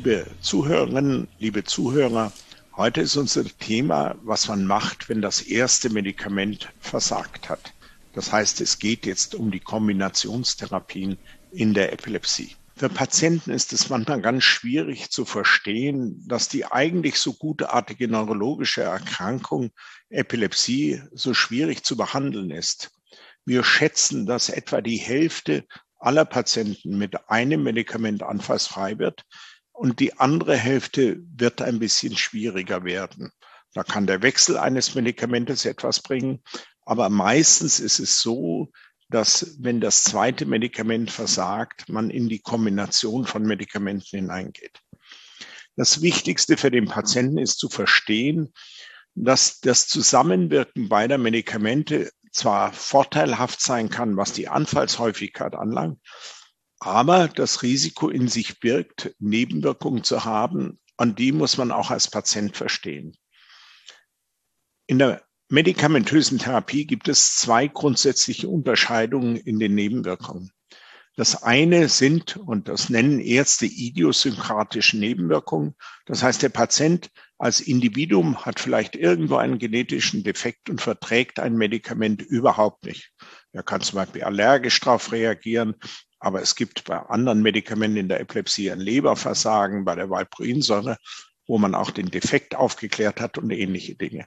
Liebe Zuhörerinnen, liebe Zuhörer, heute ist unser Thema, was man macht, wenn das erste Medikament versagt hat. Das heißt, es geht jetzt um die Kombinationstherapien in der Epilepsie. Für Patienten ist es manchmal ganz schwierig zu verstehen, dass die eigentlich so gutartige neurologische Erkrankung Epilepsie so schwierig zu behandeln ist. Wir schätzen, dass etwa die Hälfte aller Patienten mit einem Medikament anfallsfrei wird und die andere Hälfte wird ein bisschen schwieriger werden. Da kann der Wechsel eines Medikamentes etwas bringen, aber meistens ist es so, dass wenn das zweite Medikament versagt, man in die Kombination von Medikamenten hineingeht. Das Wichtigste für den Patienten ist zu verstehen, dass das Zusammenwirken beider Medikamente zwar vorteilhaft sein kann, was die Anfallshäufigkeit anlangt, aber das Risiko in sich birgt, Nebenwirkungen zu haben, und die muss man auch als Patient verstehen. In der medikamentösen Therapie gibt es zwei grundsätzliche Unterscheidungen in den Nebenwirkungen. Das eine sind, und das nennen Ärzte, idiosynkratische Nebenwirkungen. Das heißt, der Patient als Individuum hat vielleicht irgendwo einen genetischen Defekt und verträgt ein Medikament überhaupt nicht. Er kann zum Beispiel allergisch darauf reagieren, aber es gibt bei anderen Medikamenten in der Epilepsie ein Leberversagen, bei der Valproinsäure, wo man auch den Defekt aufgeklärt hat und ähnliche Dinge.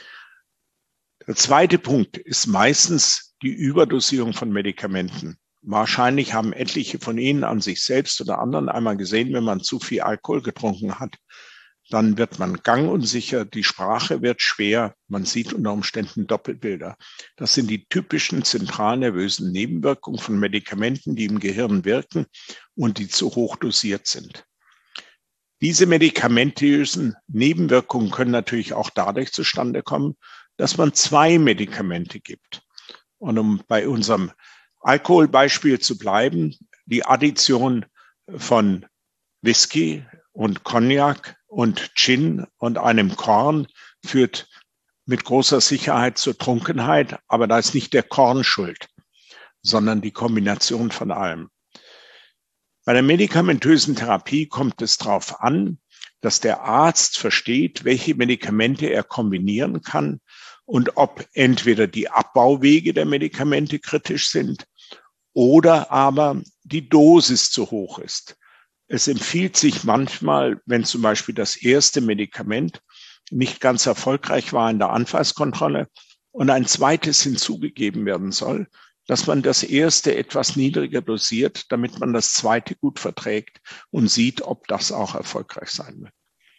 Der zweite Punkt ist meistens die Überdosierung von Medikamenten. Wahrscheinlich haben etliche von Ihnen an sich selbst oder anderen einmal gesehen, wenn man zu viel Alkohol getrunken hat, dann wird man gangunsicher, die Sprache wird schwer, man sieht unter Umständen Doppelbilder. Das sind die typischen zentralnervösen Nebenwirkungen von Medikamenten, die im Gehirn wirken und die zu hoch dosiert sind. Diese medikamentösen Nebenwirkungen können natürlich auch dadurch zustande kommen, dass man zwei Medikamente gibt. Und um bei unserem Alkoholbeispiel zu bleiben, die Addition von Whisky und Cognac und Gin und einem Korn führt mit großer Sicherheit zur Trunkenheit, aber da ist nicht der Korn schuld, sondern die Kombination von allem. Bei der medikamentösen Therapie kommt es darauf an, dass der Arzt versteht, welche Medikamente er kombinieren kann und ob entweder die Abbauwege der Medikamente kritisch sind oder aber die Dosis zu hoch ist. Es empfiehlt sich manchmal, wenn zum Beispiel das erste Medikament nicht ganz erfolgreich war in der Anfallskontrolle und ein zweites hinzugegeben werden soll, dass man das erste etwas niedriger dosiert, damit man das zweite gut verträgt und sieht, ob das auch erfolgreich sein wird.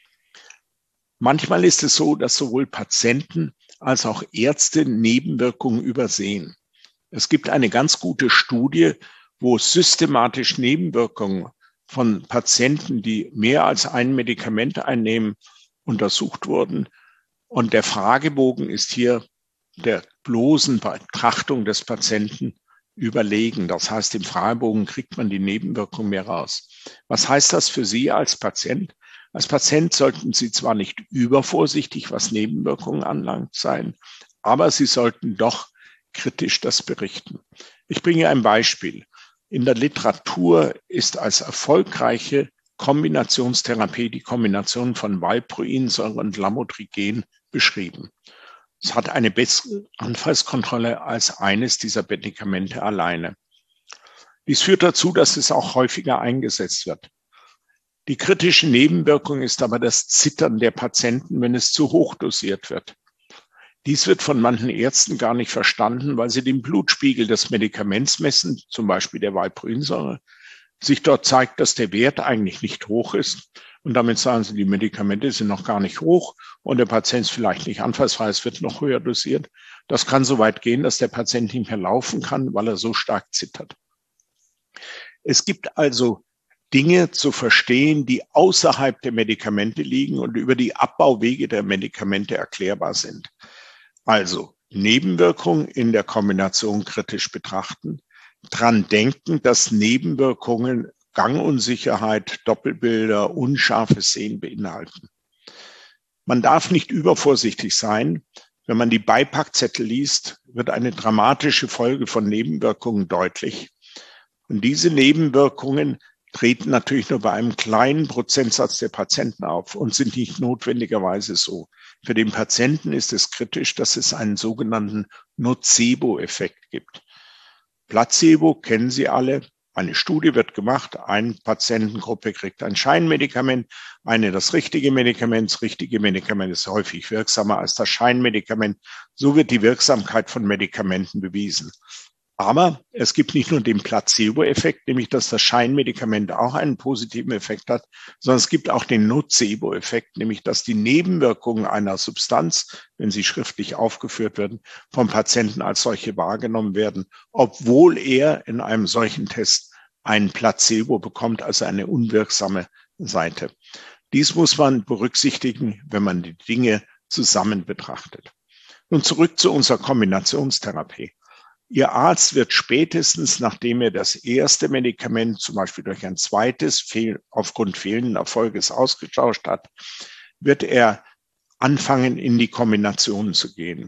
Manchmal ist es so, dass sowohl Patienten als auch Ärzte Nebenwirkungen übersehen. Es gibt eine ganz gute Studie, wo systematisch Nebenwirkungen von Patienten, die mehr als ein Medikament einnehmen, untersucht wurden. Und der Fragebogen ist hier der bloßen Betrachtung des Patienten überlegen. Das heißt, im Fragebogen kriegt man die Nebenwirkung mehr raus. Was heißt das für Sie als Patient? Als Patient sollten Sie zwar nicht übervorsichtig, was Nebenwirkungen anlangt, sein, aber Sie sollten doch kritisch das berichten. Ich bringe ein Beispiel. In der Literatur ist als erfolgreiche Kombinationstherapie die Kombination von Valproinsäure und Lamotrigin beschrieben. Es hat eine bessere Anfallskontrolle als eines dieser Medikamente alleine. Dies führt dazu, dass es auch häufiger eingesetzt wird. Die kritische Nebenwirkung ist aber das Zittern der Patienten, wenn es zu hoch dosiert wird. Dies wird von manchen Ärzten gar nicht verstanden, weil sie den Blutspiegel des Medikaments messen, zum Beispiel der Valproinsäure. Sich dort zeigt, dass der Wert eigentlich nicht hoch ist. Und damit sagen sie, die Medikamente sind noch gar nicht hoch und der Patient ist vielleicht nicht anfallsfrei, es wird noch höher dosiert. Das kann so weit gehen, dass der Patient nicht mehr laufen kann, weil er so stark zittert. Es gibt also Dinge zu verstehen, die außerhalb der Medikamente liegen und über die Abbauwege der Medikamente erklärbar sind. Also Nebenwirkungen in der Kombination kritisch betrachten, dran denken, dass Nebenwirkungen Gangunsicherheit, Doppelbilder, unscharfes Sehen beinhalten. Man darf nicht übervorsichtig sein. Wenn man die Beipackzettel liest, wird eine dramatische Folge von Nebenwirkungen deutlich. Und diese Nebenwirkungen, treten natürlich nur bei einem kleinen Prozentsatz der Patienten auf und sind nicht notwendigerweise so. Für den Patienten ist es kritisch, dass es einen sogenannten Nocebo-Effekt gibt. Placebo kennen Sie alle. Eine Studie wird gemacht, eine Patientengruppe kriegt ein Scheinmedikament, eine das richtige Medikament. Das richtige Medikament ist häufig wirksamer als das Scheinmedikament. So wird die Wirksamkeit von Medikamenten bewiesen. Aber es gibt nicht nur den Placebo-Effekt, nämlich dass das Scheinmedikament auch einen positiven Effekt hat, sondern es gibt auch den Nocebo-Effekt, nämlich dass die Nebenwirkungen einer Substanz, wenn sie schriftlich aufgeführt werden, vom Patienten als solche wahrgenommen werden, obwohl er in einem solchen Test ein Placebo bekommt, also eine unwirksame Seite. Dies muss man berücksichtigen, wenn man die Dinge zusammen betrachtet. Nun zurück zu unserer Kombinationstherapie. Ihr Arzt wird spätestens, nachdem er das erste Medikament zum Beispiel durch ein zweites aufgrund fehlenden Erfolges ausgetauscht hat, wird er anfangen, in die Kombination zu gehen.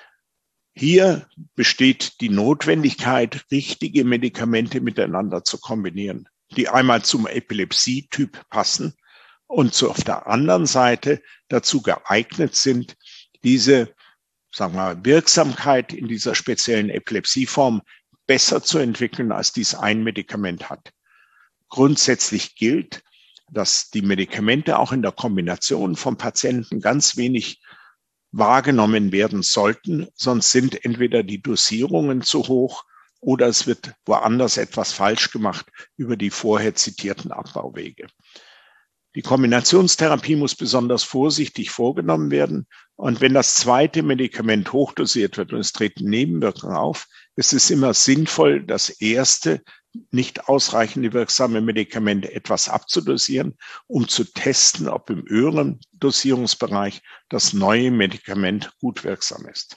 Hier besteht die Notwendigkeit, richtige Medikamente miteinander zu kombinieren, die einmal zum Epilepsietyp passen und auf der anderen Seite dazu geeignet sind, diese Wirksamkeit in dieser speziellen Epilepsieform besser zu entwickeln, als dies ein Medikament hat. Grundsätzlich gilt, dass die Medikamente auch in der Kombination vom Patienten ganz wenig wahrgenommen werden sollten, sonst sind entweder die Dosierungen zu hoch oder es wird woanders etwas falsch gemacht über die vorher zitierten Abbauwege. Die Kombinationstherapie muss besonders vorsichtig vorgenommen werden. Und wenn das zweite Medikament hochdosiert wird und es treten Nebenwirkungen auf, ist es immer sinnvoll, das erste nicht ausreichende wirksame Medikament etwas abzudosieren, um zu testen, ob im höheren Dosierungsbereich das neue Medikament gut wirksam ist.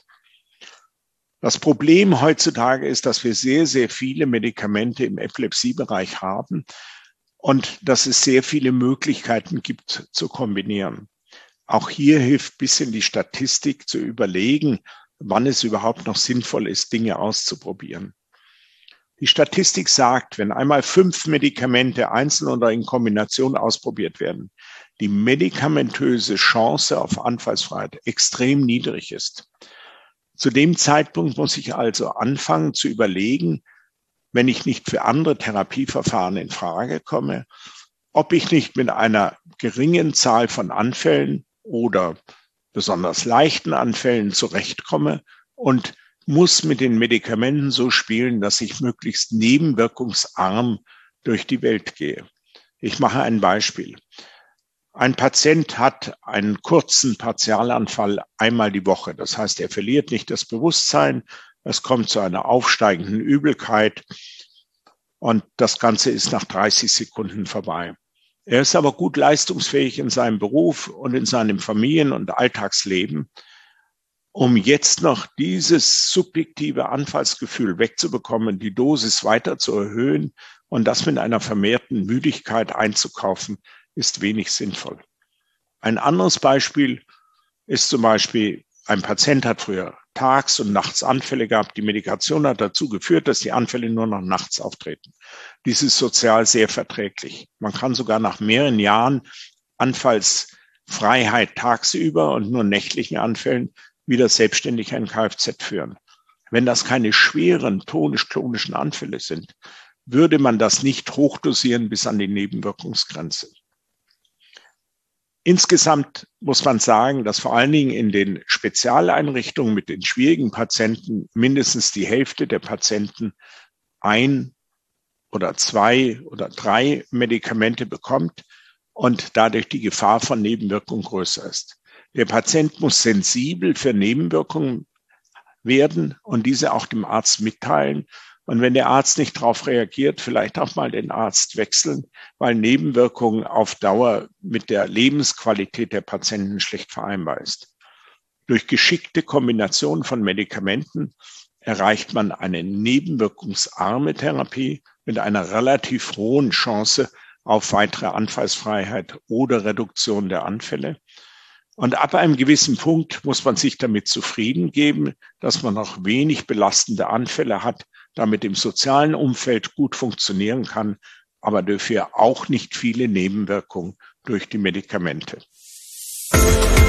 Das Problem heutzutage ist, dass wir sehr, sehr viele Medikamente im Epilepsiebereich haben und dass es sehr viele Möglichkeiten gibt zu kombinieren. Auch hier hilft ein bisschen die Statistik zu überlegen, wann es überhaupt noch sinnvoll ist, Dinge auszuprobieren. Die Statistik sagt, wenn einmal 5 Medikamente einzeln oder in Kombination ausprobiert werden, die medikamentöse Chance auf Anfallsfreiheit extrem niedrig ist. Zu dem Zeitpunkt muss ich also anfangen zu überlegen, wenn ich nicht für andere Therapieverfahren in Frage komme, ob ich nicht mit einer geringen Zahl von Anfällen oder besonders leichten Anfällen zurechtkomme und muss mit den Medikamenten so spielen, dass ich möglichst nebenwirkungsarm durch die Welt gehe. Ich mache ein Beispiel. Ein Patient hat einen kurzen Partialanfall einmal die Woche. Das heißt, er verliert nicht das Bewusstsein. Es kommt zu einer aufsteigenden Übelkeit und das Ganze ist nach 30 Sekunden vorbei. Er ist aber gut leistungsfähig in seinem Beruf und in seinem Familien- und Alltagsleben. Um jetzt noch dieses subjektive Anfallsgefühl wegzubekommen, die Dosis weiter zu erhöhen und das mit einer vermehrten Müdigkeit einzukaufen, ist wenig sinnvoll. Ein anderes Beispiel ist zum Beispiel, ein Patient hat früher tags und nachts Anfälle gehabt. Die Medikation hat dazu geführt, dass die Anfälle nur noch nachts auftreten. Dies ist sozial sehr verträglich. Man kann sogar nach mehreren Jahren Anfallsfreiheit tagsüber und nur nächtlichen Anfällen wieder selbstständig ein Kfz führen. Wenn das keine schweren tonisch-klonischen Anfälle sind, würde man das nicht hochdosieren bis an die Nebenwirkungsgrenze. Insgesamt muss man sagen, dass vor allen Dingen in den Spezialeinrichtungen mit den schwierigen Patienten mindestens die Hälfte der Patienten 1 oder 2 oder 3 Medikamente bekommt und dadurch die Gefahr von Nebenwirkungen größer ist. Der Patient muss sensibel für Nebenwirkungen werden und diese auch dem Arzt mitteilen. Und wenn der Arzt nicht darauf reagiert, vielleicht auch mal den Arzt wechseln, weil Nebenwirkungen auf Dauer mit der Lebensqualität der Patienten schlecht vereinbar ist. Durch geschickte Kombination von Medikamenten erreicht man eine nebenwirkungsarme Therapie mit einer relativ hohen Chance auf weitere Anfallsfreiheit oder Reduktion der Anfälle. Und ab einem gewissen Punkt muss man sich damit zufrieden geben, dass man noch wenig belastende Anfälle hat, damit im sozialen Umfeld gut funktionieren kann aber dafür auch nicht viele Nebenwirkungen durch die Medikamente.